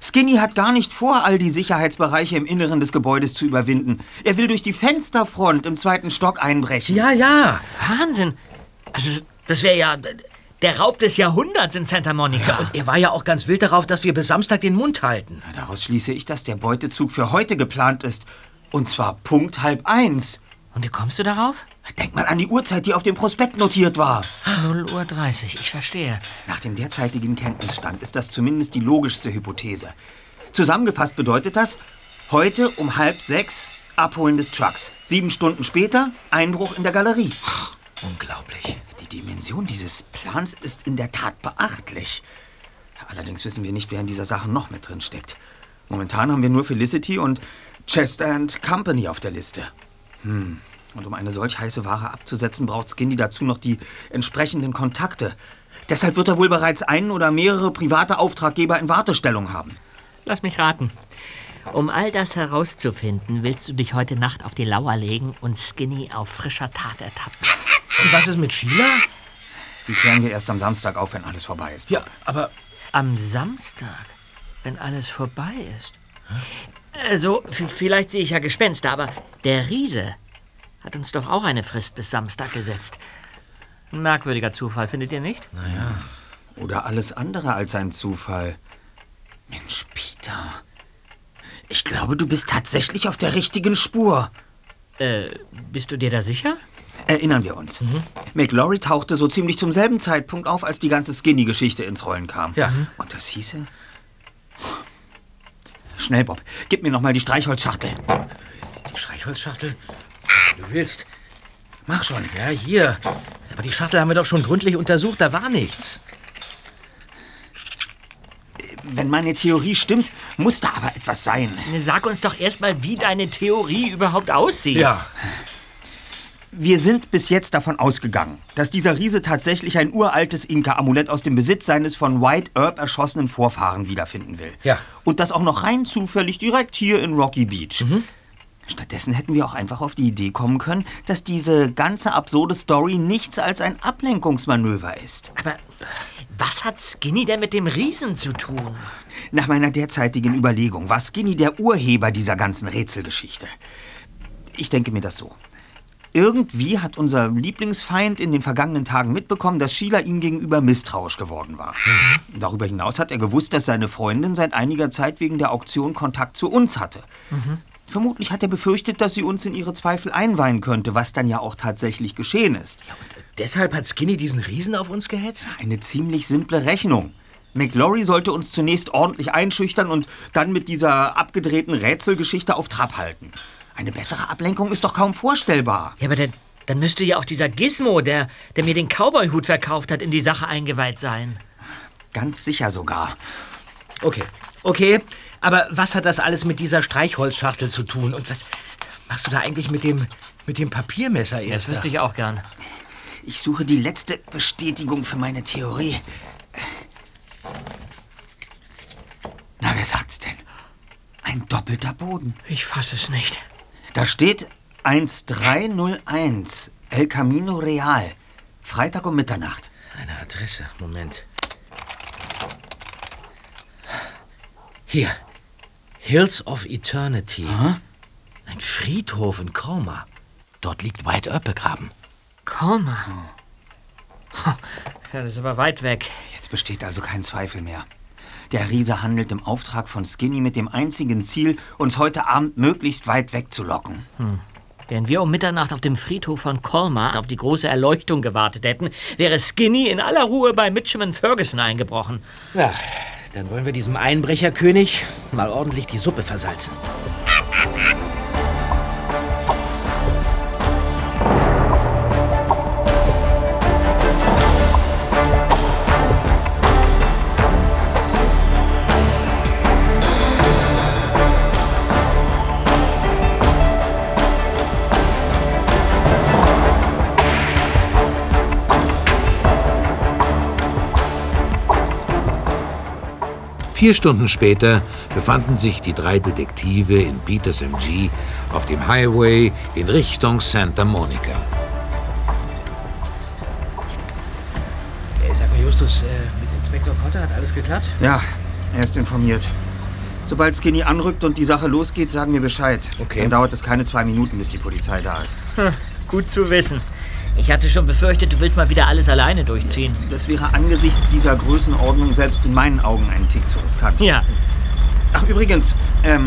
Skinny hat gar nicht vor, all die Sicherheitsbereiche im Inneren des Gebäudes zu überwinden. Er will durch die Fensterfront im 2. Stock einbrechen. Ja. Wahnsinn. Also, das wäre ja der Raub des Jahrhunderts in Santa Monica. Ja, und er war ja auch ganz wild darauf, dass wir bis Samstag den Mund halten. Na, daraus schließe ich, dass der Beutezug für heute geplant ist. Und zwar Punkt 12:30. Und wie kommst du darauf? Denk mal an die Uhrzeit, die auf dem Prospekt notiert war. 0:30 Uhr, ich verstehe. Nach dem derzeitigen Kenntnisstand ist das zumindest die logischste Hypothese. Zusammengefasst bedeutet das, heute um 5:30 Abholen des Trucks. 7 Stunden später Einbruch in der Galerie. Unglaublich. Die Dimension dieses Plans ist in der Tat beachtlich. Allerdings wissen wir nicht, wer in dieser Sache noch mit drin steckt. Momentan haben wir nur Felicity und Chester & Company auf der Liste. Und um eine solch heiße Ware abzusetzen, braucht Skinny dazu noch die entsprechenden Kontakte. Deshalb wird er wohl bereits einen oder mehrere private Auftraggeber in Wartestellung haben. Lass mich raten. Um all das herauszufinden, willst du dich heute Nacht auf die Lauer legen und Skinny auf frischer Tat ertappen. Und was ist mit Sheila? Die klären wir erst am Samstag auf, wenn alles vorbei ist. Ja, aber... Am Samstag, wenn alles vorbei ist? Also, vielleicht sehe ich ja Gespenster, aber der Riese hat uns doch auch eine Frist bis Samstag gesetzt. Ein merkwürdiger Zufall, findet ihr nicht? Naja. Oder alles andere als ein Zufall. Mensch, Peter. Ich glaube, du bist tatsächlich auf der richtigen Spur. Bist du dir da sicher? Erinnern wir uns. McLaurie tauchte so ziemlich zum selben Zeitpunkt auf, als die ganze Skinny-Geschichte ins Rollen kam. Ja. Und das hieße... Schnell, Bob. Gib mir noch mal die Streichholzschachtel. Die Streichholzschachtel? Du willst. Mach schon. Ja, hier. Aber die Schachtel haben wir doch schon gründlich untersucht, da war nichts. Wenn meine Theorie stimmt, muss da aber etwas sein. Sag uns doch erstmal, wie deine Theorie überhaupt aussieht. Ja. Wir sind bis jetzt davon ausgegangen, dass dieser Riese tatsächlich ein uraltes Inka-Amulett aus dem Besitz seines von White Earp erschossenen Vorfahren wiederfinden will. Ja. Und das auch noch rein zufällig direkt hier in Rocky Beach. Stattdessen hätten wir auch einfach auf die Idee kommen können, dass diese ganze absurde Story nichts als ein Ablenkungsmanöver ist. Aber was hat Skinny denn mit dem Riesen zu tun? Nach meiner derzeitigen Überlegung war Skinny der Urheber dieser ganzen Rätselgeschichte. Ich denke mir das so. Irgendwie hat unser Lieblingsfeind in den vergangenen Tagen mitbekommen, dass Sheila ihm gegenüber misstrauisch geworden war. Darüber hinaus hat er gewusst, dass seine Freundin seit einiger Zeit wegen der Auktion Kontakt zu uns hatte. Vermutlich hat er befürchtet, dass sie uns in ihre Zweifel einweihen könnte, was dann ja auch tatsächlich geschehen ist. Ja, und deshalb hat Skinny diesen Riesen auf uns gehetzt? Eine ziemlich simple Rechnung. McLaurie sollte uns zunächst ordentlich einschüchtern und dann mit dieser abgedrehten Rätselgeschichte auf Trab halten. Eine bessere Ablenkung ist doch kaum vorstellbar. Ja, aber dann müsste ja auch dieser Gizmo, der mir den Cowboy-Hut verkauft hat, in die Sache eingeweiht sein. Ganz sicher sogar. Okay. Aber was hat das alles mit dieser Streichholzschachtel zu tun? Und was machst du da eigentlich mit dem Papiermesser erst? Das wüsste ich auch gern. Ich suche die letzte Bestätigung für meine Theorie. Na, wer sagt's denn? Ein doppelter Boden. Ich fasse es nicht. Da steht 1301 El Camino Real. Freitag um Mitternacht. Eine Adresse. Moment. Hier. Hills of Eternity. Ein Friedhof in Colma. Dort liegt White Earp begraben. Colma? Ja, das ist aber weit weg. Jetzt besteht also kein Zweifel mehr. Der Riese handelt im Auftrag von Skinny mit dem einzigen Ziel, uns heute Abend möglichst weit wegzulocken. Während wir um Mitternacht auf dem Friedhof von Colma auf die große Erleuchtung gewartet hätten, wäre Skinny in aller Ruhe bei Mitchum & Ferguson eingebrochen. Ja, dann wollen wir diesem Einbrecherkönig mal ordentlich die Suppe versalzen. 4 Stunden später befanden sich die 3 Detektive in Peters MG auf dem Highway in Richtung Santa Monica. Sag mal, Justus, mit Inspektor Cotter hat alles geklappt? Ja, er ist informiert. Sobald Skinny anrückt und die Sache losgeht, sagen wir Bescheid. Okay. Dann dauert es keine 2 Minuten, bis die Polizei da ist. Gut zu wissen. Ich hatte schon befürchtet, du willst mal wieder alles alleine durchziehen. Das wäre angesichts dieser Größenordnung selbst in meinen Augen einen Tick zu riskant. Ja. Ach, übrigens,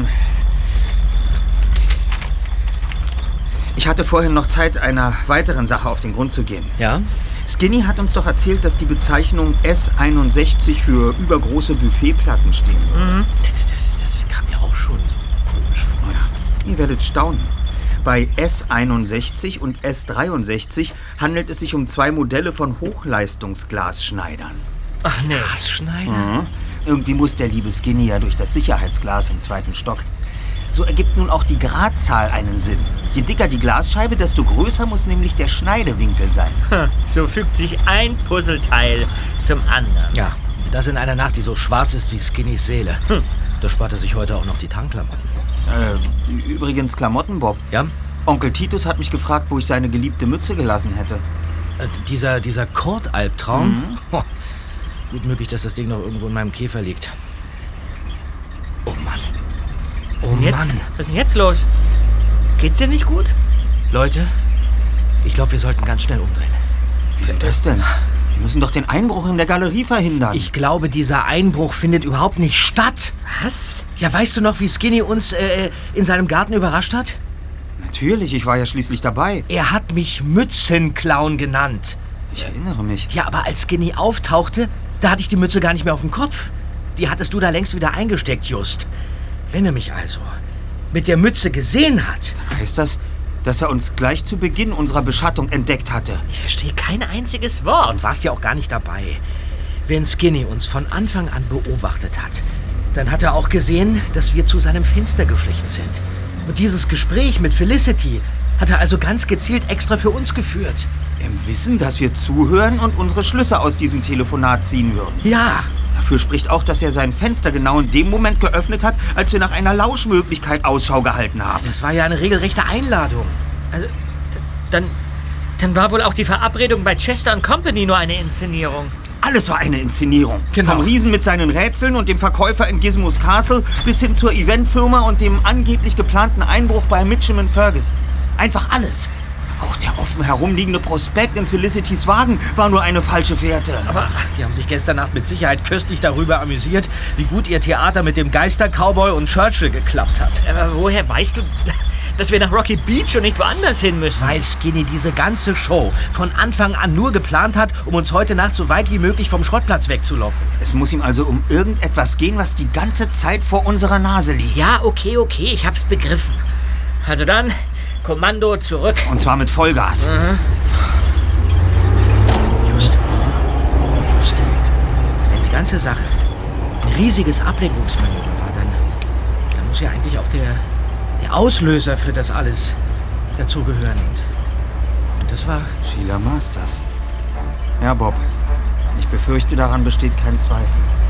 ich hatte vorhin noch Zeit, einer weiteren Sache auf den Grund zu gehen. Ja? Skinny hat uns doch erzählt, dass die Bezeichnung S61 für übergroße Buffetplatten stehen würde. Das kam mir auch schon so komisch vor. Ja, ihr werdet staunen. Bei S61 und S63 handelt es sich um 2 Modelle von Hochleistungsglasschneidern. Ach nee. Glasschneider? Irgendwie muss der liebe Skinny ja durch das Sicherheitsglas im 2. Stock. So ergibt nun auch die Gradzahl einen Sinn. Je dicker die Glasscheibe, desto größer muss nämlich der Schneidewinkel sein. So fügt sich ein Puzzleteil zum anderen. Ja, das in einer Nacht, die so schwarz ist wie Skinnys Seele. Da spart er sich heute auch noch die Tankklamotten. Übrigens Klamotten, Bob. Ja? Onkel Titus hat mich gefragt, wo ich seine geliebte Mütze gelassen hätte. Dieser Kord-Albtraum? Oh, gut möglich, dass das Ding noch irgendwo in meinem Käfer liegt. Oh Mann. Oh Mann. Was ist denn jetzt los? Geht's dir nicht gut? Leute, ich glaube, wir sollten ganz schnell umdrehen. Wieso das denn? Wir müssen doch den Einbruch in der Galerie verhindern. Ich glaube, dieser Einbruch findet überhaupt nicht statt. Was? Ja, weißt du noch, wie Skinny uns in seinem Garten überrascht hat? Natürlich, ich war ja schließlich dabei. Er hat mich Mützenclown genannt. Ich erinnere mich. Ja, aber als Skinny auftauchte, da hatte ich die Mütze gar nicht mehr auf dem Kopf. Die hattest du da längst wieder eingesteckt, Just. Wenn er mich also mit der Mütze gesehen hat... Heißt das, dass er uns gleich zu Beginn unserer Beschattung entdeckt hatte? Ich verstehe kein einziges Wort. Du warst ja auch gar nicht dabei. Wenn Skinny uns von Anfang an beobachtet hat, dann hat er auch gesehen, dass wir zu seinem Fenster geschlichen sind. Und dieses Gespräch mit Felicity hat er also ganz gezielt extra für uns geführt. Im Wissen, dass wir zuhören und unsere Schlüsse aus diesem Telefonat ziehen würden. Ja. Dafür spricht auch, dass er sein Fenster genau in dem Moment geöffnet hat, als wir nach einer Lauschmöglichkeit Ausschau gehalten haben. Das war ja eine regelrechte Einladung. Also, dann war wohl auch die Verabredung bei Chester & Company nur eine Inszenierung. Alles war eine Inszenierung. Genau. Vom Riesen mit seinen Rätseln und dem Verkäufer in Gizmos Castle bis hin zur Eventfirma und dem angeblich geplanten Einbruch bei Mitchum & Ferguson. Einfach alles. Auch der offen herumliegende Prospekt in Felicitys Wagen war nur eine falsche Fährte. Aber die haben sich gestern Nacht mit Sicherheit köstlich darüber amüsiert, wie gut ihr Theater mit dem Geister-Cowboy und Churchill geklappt hat. Aber woher weißt du, dass wir nach Rocky Beach und nicht woanders hin müssen? Weil Skinny diese ganze Show von Anfang an nur geplant hat, um uns heute Nacht so weit wie möglich vom Schrottplatz wegzulocken. Es muss ihm also um irgendetwas gehen, was die ganze Zeit vor unserer Nase liegt. Ja, okay, ich hab's begriffen. Also dann, Kommando zurück. Und zwar mit Vollgas. Just. Wenn die ganze Sache ein riesiges Ablenkungsmanöver war, dann muss ja eigentlich auch der Auslöser für das alles dazugehören. Und das war... Sheila Masters. Ja, Bob. Ich befürchte, daran besteht kein Zweifel.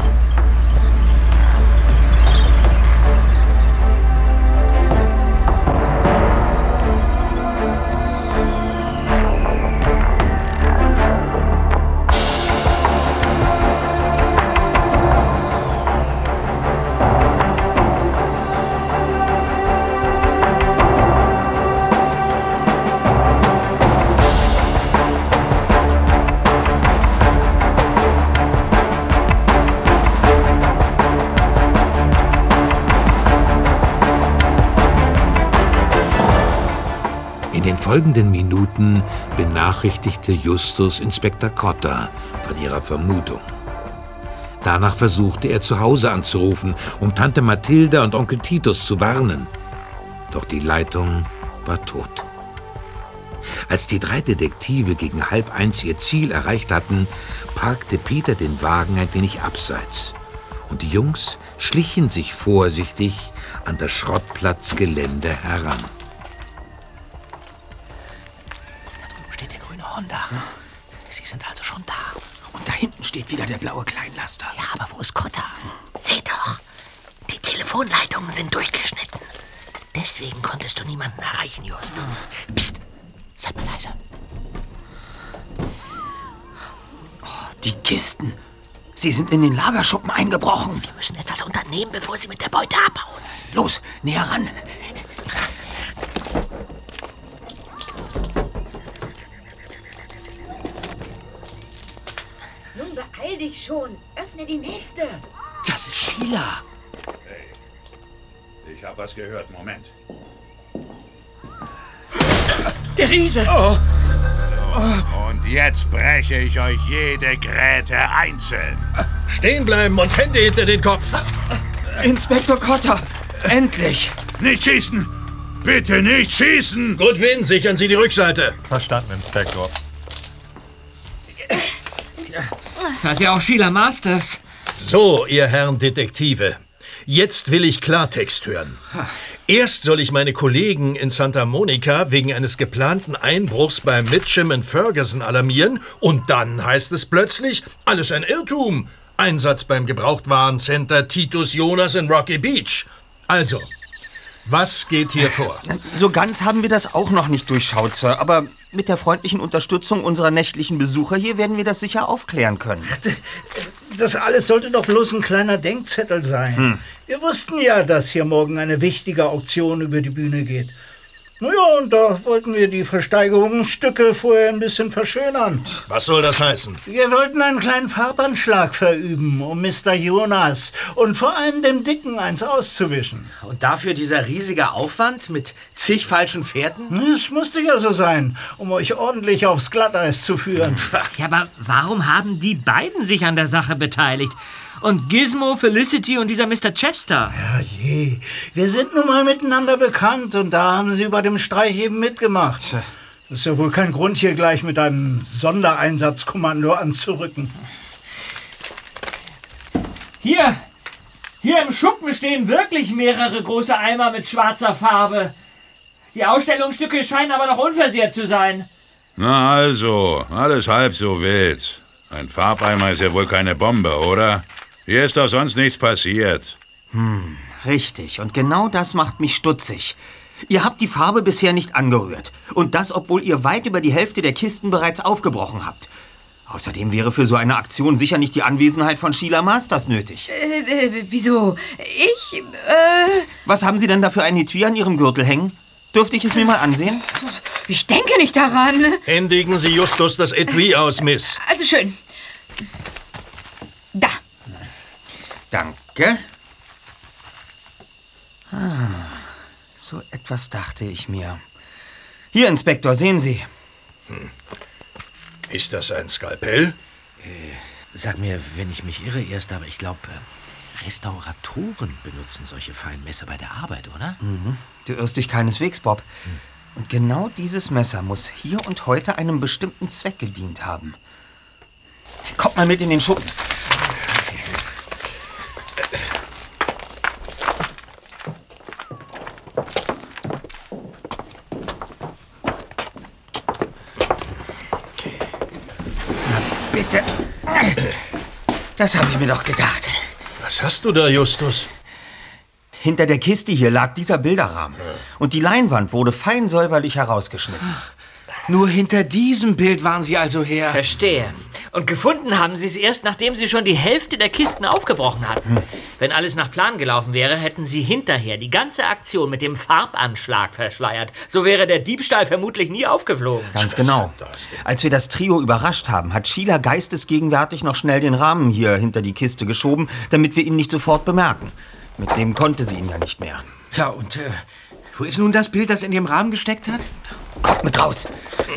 In den folgenden Minuten benachrichtigte Justus Inspektor Cotter von ihrer Vermutung. Danach versuchte er zu Hause anzurufen, um Tante Mathilda und Onkel Titus zu warnen. Doch die Leitung war tot. Als die 3 Detektive gegen 12:30 ihr Ziel erreicht hatten, parkte Peter den Wagen ein wenig abseits. Und die Jungs schlichen sich vorsichtig an das Schrottplatzgelände heran. Da drüben steht der grüne Honda. Sie sind also schon da. Und da hinten steht wieder der blaue Kleinlaster. Ja, aber wo ist Cotter? Seht doch, die Telefonleitungen sind durchgeschnitten. Deswegen konntest du niemanden erreichen, Just. Psst, seid mal leise. Die Kisten. Sie sind in den Lagerschuppen eingebrochen. Wir müssen etwas unternehmen, bevor sie mit der Beute abhauen. Los, näher ran. Nun beeil dich schon. Öffne die nächste. Das ist Sheila. Ich habe was gehört. Moment. Der Riese! Und jetzt breche ich euch jede Gräte einzeln. Stehen bleiben und Hände hinter den Kopf. Inspektor Cotter, endlich. Nicht schießen! Bitte nicht schießen! Gut, Win, sichern Sie die Rückseite. Verstanden, Inspektor. Das ist ja auch Sheila Masters. So, ihr Herren Detektive. Jetzt will ich Klartext hören. Erst soll ich meine Kollegen in Santa Monica wegen eines geplanten Einbruchs bei Mitchum & Ferguson alarmieren und dann heißt es plötzlich, alles ein Irrtum. Einsatz beim Gebrauchtwarencenter Titus Jonas in Rocky Beach. Also, was geht hier vor? So ganz haben wir das auch noch nicht durchschaut, Sir. Aber mit der freundlichen Unterstützung unserer nächtlichen Besucher hier werden wir das sicher aufklären können. Das alles sollte doch bloß ein kleiner Denkzettel sein. Wir wussten ja, dass hier morgen eine wichtige Auktion über die Bühne geht. Naja, und da wollten wir die Versteigerungsstücke vorher ein bisschen verschönern. Was soll das heißen? Wir wollten einen kleinen Farbanschlag verüben, um Mr. Jonas und vor allem dem Dicken eins auszuwischen. Und dafür dieser riesige Aufwand mit zig falschen Pferden? Es musste ja so sein, um euch ordentlich aufs Glatteis zu führen. Ja, aber warum haben die beiden sich an der Sache beteiligt? Und Gizmo, Felicity und dieser Mr. Chester? Ja, je. Wir sind nun mal miteinander bekannt und da haben sie bei dem Streich eben mitgemacht. Das ist ja wohl kein Grund, hier gleich mit einem Sondereinsatzkommando anzurücken. Hier im Schuppen stehen wirklich mehrere große Eimer mit schwarzer Farbe. Die Ausstellungsstücke scheinen aber noch unversehrt zu sein. Na also, alles halb so wild. Ein Farbeimer ist ja wohl keine Bombe, oder? Hier ist doch sonst nichts passiert. Richtig, und genau das macht mich stutzig. Ihr habt die Farbe bisher nicht angerührt. Und das, obwohl ihr weit über die Hälfte der Kisten bereits aufgebrochen habt. Außerdem wäre für so eine Aktion sicher nicht die Anwesenheit von Sheila Masters nötig. Wieso? Was haben Sie denn da für ein Etui an Ihrem Gürtel hängen? Dürfte ich es mir mal ansehen? Ich denke nicht daran. Händigen Sie Justus das Etui aus, Miss. Also schön. Da. Danke. So etwas dachte ich mir. Hier, Inspektor, sehen Sie. Ist das ein Skalpell? Sag mir, wenn ich mich irre erst, aber ich glaube, Restauratoren benutzen solche feinen Messer bei der Arbeit, oder? Du irrst dich keineswegs, Bob. Und genau dieses Messer muss hier und heute einem bestimmten Zweck gedient haben. Kommt mal mit in den Schuppen. Na bitte. Das habe ich mir doch gedacht. Was hast du da, Justus? Hinter der Kiste hier lag dieser Bilderrahmen. Und die Leinwand wurde fein säuberlich herausgeschnitten. Nur hinter diesem Bild waren sie also her. Verstehe. Und gefunden haben sie es erst, nachdem sie schon die Hälfte der Kisten aufgebrochen hatten. Wenn alles nach Plan gelaufen wäre, hätten sie hinterher die ganze Aktion mit dem Farbanschlag verschleiert. So wäre der Diebstahl vermutlich nie aufgeflogen. Ganz genau. Als wir das Trio überrascht haben, hat Sheila geistesgegenwärtig noch schnell den Rahmen hier hinter die Kiste geschoben, damit wir ihn nicht sofort bemerken. Mitnehmen konnte sie ihn ja nicht mehr. Ja, und wo ist nun das Bild, das in dem Rahmen gesteckt hat? Kommt mit raus.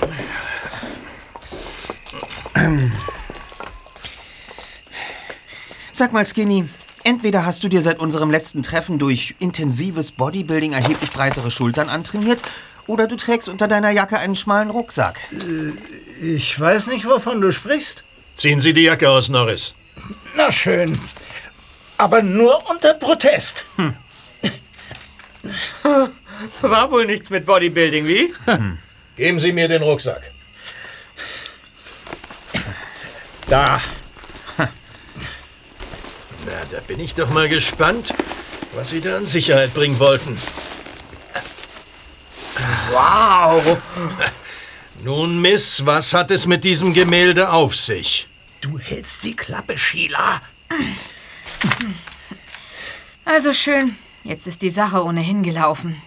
Sag mal, Skinny, entweder hast du dir seit unserem letzten Treffen durch intensives Bodybuilding erheblich breitere Schultern antrainiert, oder du trägst unter deiner Jacke einen schmalen Rucksack. Ich weiß nicht, wovon du sprichst. Ziehen Sie die Jacke aus, Norris. Na schön. Aber nur unter Protest. War wohl nichts mit Bodybuilding, wie? Geben Sie mir den Rucksack. Da. Na, da bin ich doch mal gespannt, was Sie da an Sicherheit bringen wollten. Wow! Nun, Miss, was hat es mit diesem Gemälde auf sich? Du hältst die Klappe, Sheila. Also schön, jetzt ist die Sache ohnehin gelaufen.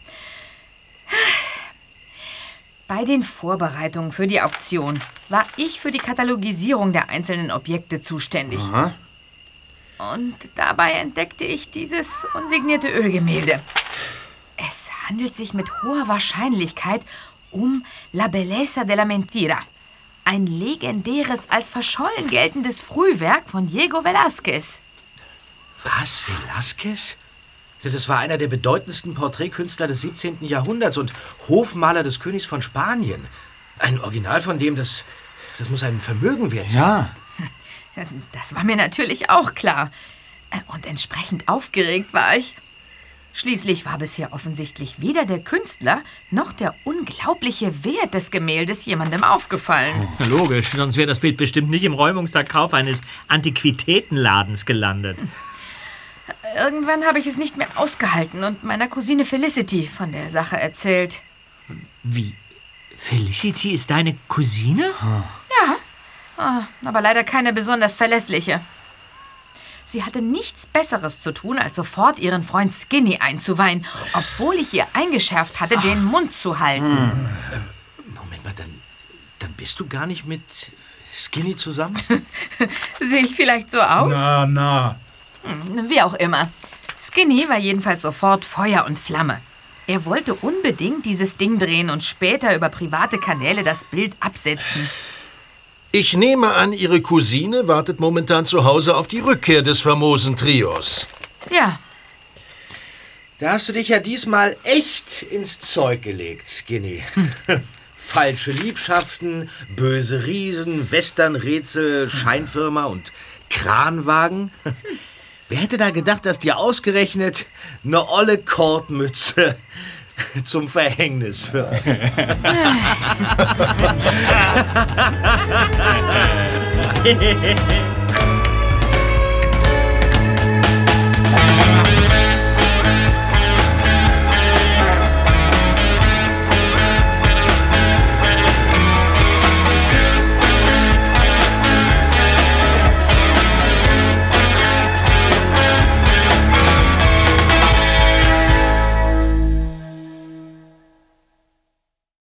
Bei den Vorbereitungen für die Auktion war ich für die Katalogisierung der einzelnen Objekte zuständig. Aha. Und dabei entdeckte ich dieses unsignierte Ölgemälde. Es handelt sich mit hoher Wahrscheinlichkeit um La Belleza de la Mentira. Ein legendäres, als verschollen geltendes Frühwerk von Diego Velázquez. Was, Velázquez? Das war einer der bedeutendsten Porträtkünstler des 17. Jahrhunderts und Hofmaler des Königs von Spanien. Ein Original von dem, das muss ein Vermögen wert sein. Ja. Das war mir natürlich auch klar. Und entsprechend aufgeregt war ich. Schließlich war bisher offensichtlich weder der Künstler noch der unglaubliche Wert des Gemäldes jemandem aufgefallen. Logisch, sonst wäre das Bild bestimmt nicht im Räumungsverkauf eines Antiquitätenladens gelandet. Irgendwann habe ich es nicht mehr ausgehalten und meiner Cousine Felicity von der Sache erzählt. Wie? Felicity ist deine Cousine? Ja, aber leider keine besonders verlässliche. Sie hatte nichts Besseres zu tun, als sofort ihren Freund Skinny einzuweihen, obwohl ich ihr eingeschärft hatte, den Mund zu halten. Moment mal, dann bist du gar nicht mit Skinny zusammen? Sehe ich vielleicht so aus? Na. Wie auch immer. Skinny war jedenfalls sofort Feuer und Flamme. Er wollte unbedingt dieses Ding drehen und später über private Kanäle das Bild absetzen. Ich nehme an, Ihre Cousine wartet momentan zu Hause auf die Rückkehr des famosen Trios. Ja, Da hast du dich ja diesmal echt ins Zeug gelegt, Skinny. Falsche Liebschaften, böse Riesen, Westernrätsel, Scheinfirma und Kranwagen. Wer hätte da gedacht, dass dir ausgerechnet eine olle Kordmütze zum Verhängnis wird?